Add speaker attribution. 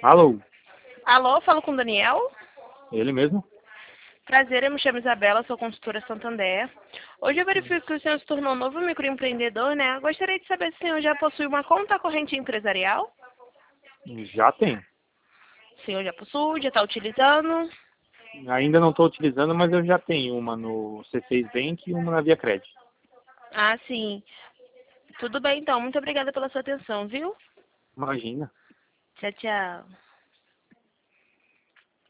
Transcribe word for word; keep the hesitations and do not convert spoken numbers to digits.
Speaker 1: Alô,
Speaker 2: Alô, falo com o Daniel?
Speaker 1: ele mesmo?
Speaker 2: Prazer, eu me chamo Isabela, sou consultora Santander. Hoje eu verifico que o senhor se tornou um novo microempreendedor, né? Gostaria de saber se o senhor já possui uma conta corrente empresarial?
Speaker 1: Já tem.
Speaker 2: O senhor já possui, já está utilizando?
Speaker 1: Ainda não estou utilizando, mas eu já tenho uma no C seis Bank e uma na Via Cred.
Speaker 2: Ah, sim. Tudo bem, então. Muito obrigada pela sua atenção, viu?
Speaker 1: Imagina.
Speaker 2: Tchau, tchau.